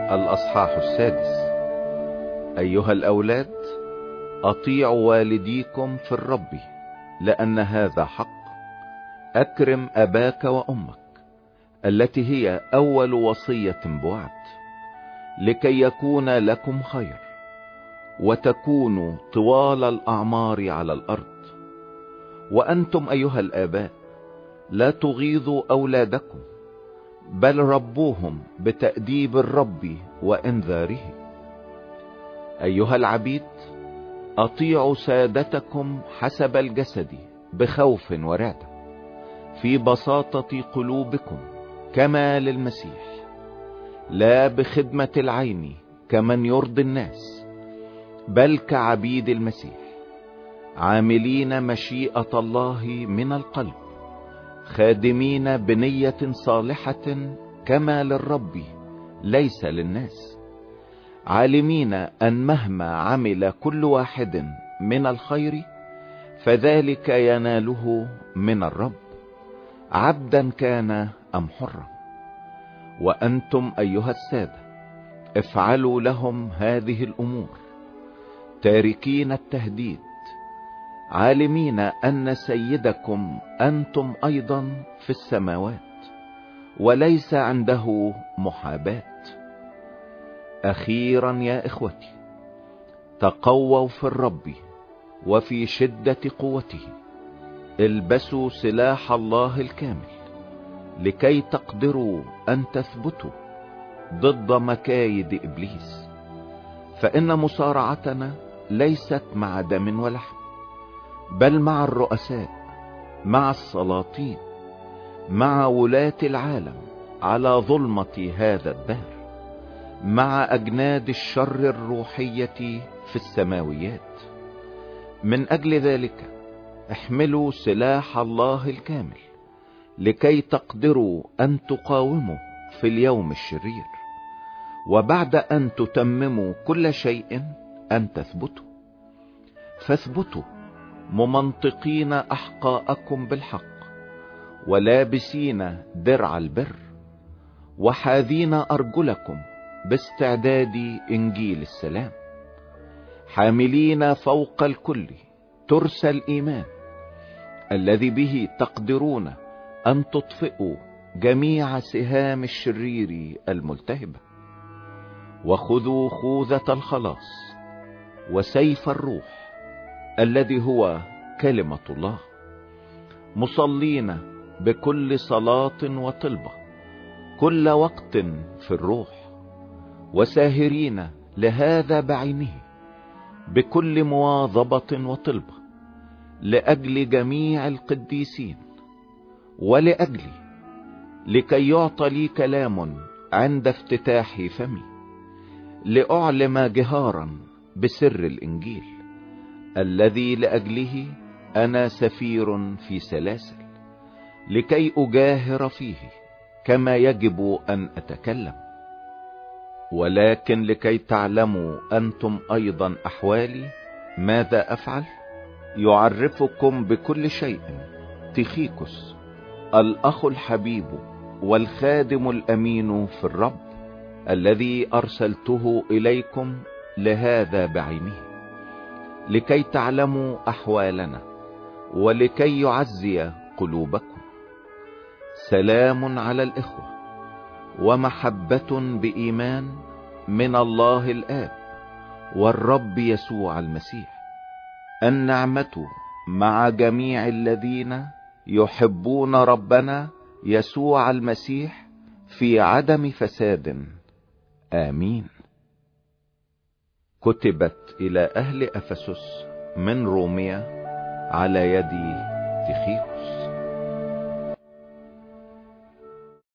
الأصحاح 6. أيها الأولاد، أطيعوا والديكم في الرب، لأن هذا حق. أكرم أباك وأمك، التي هي أول وصية بوعد، لكي يكون لكم خير وتكونوا طوال الأعمار على الأرض. وأنتم أيها الآباء، لا تغيظوا أولادكم، بل ربوهم بتأديب الرب وإنذاره. أيها العبيد، أطيعوا سادتكم حسب الجسد بخوف ورعدة، في بساطة قلوبكم كما للمسيح، لا بخدمة العين كمن يرضي الناس، بل كعبيد المسيح، عاملين مشيئة الله من القلب، خادمين بنية صالحة كما للرب ليس للناس، عالمين أن مهما عمل كل واحد من الخير فذلك يناله من الرب، عبدا كان أم حرا. وأنتم أيها السادة، افعلوا لهم هذه الأمور، تاركين التهديد، عالمين أن سيدكم أنتم أيضا في السماوات، وليس عنده محاباة. أخيرا يا إخوتي، تقووا في الرب وفي شدة قوته، البسوا سلاح الله الكامل، لكي تقدروا أن تثبتوا ضد مكايد إبليس. فإن مصارعتنا ليست مع دم ولحم، بل مع الرؤساء، مع السلاطين، مع ولاة العالم على ظلمة هذا الدهر، مع أجناد الشر الروحية في السماويات. من أجل ذلك احملوا سلاح الله الكامل، لكي تقدروا أن تقاوموا في اليوم الشرير، وبعد أن تتمموا كل شيء أن تثبتوا. فاثبتوا ممنطقين أحقاءكم بالحق، ولابسين درع البر، وحاذين أرجلكم باستعداد إنجيل السلام، حاملين فوق الكل ترس الإيمان، الذي به تقدرون أن تطفئوا جميع سهام الشرير الملتهبة. وخذوا خوذة الخلاص وسيف الروح، الذي هو كلمة الله، مصلين بكل صلاة وطلبة كل وقت في الروح، وساهرين لهذا بعينه بكل مواظبة وطلبة، لأجل جميع القديسين ولأجلي، لكي يعطى لي كلام عند افتتاح فمي، لأعلم جهارا بسر الإنجيل، الذي لأجله أنا سفير في سلاسل، لكي أجاهر فيه كما يجب أن أتكلم. ولكن لكي تعلموا أنتم أيضا أحوالي ماذا أفعل، يعرفكم بكل شيء تيخيكوس، الأخ الحبيب والخادم الأمين في الرب، الذي أرسلته إليكم لهذا بعينه، لكي تعلموا أحوالنا ولكي يعزي قلوبكم. سلام على الإخوة ومحبة بإيمان من الله الآب والرب يسوع المسيح. النعمة مع جميع الذين يحبون ربنا يسوع المسيح في عدم فساد. آمين. كتبت إلى أهل أفسس من روميا على يد تيخيكوس.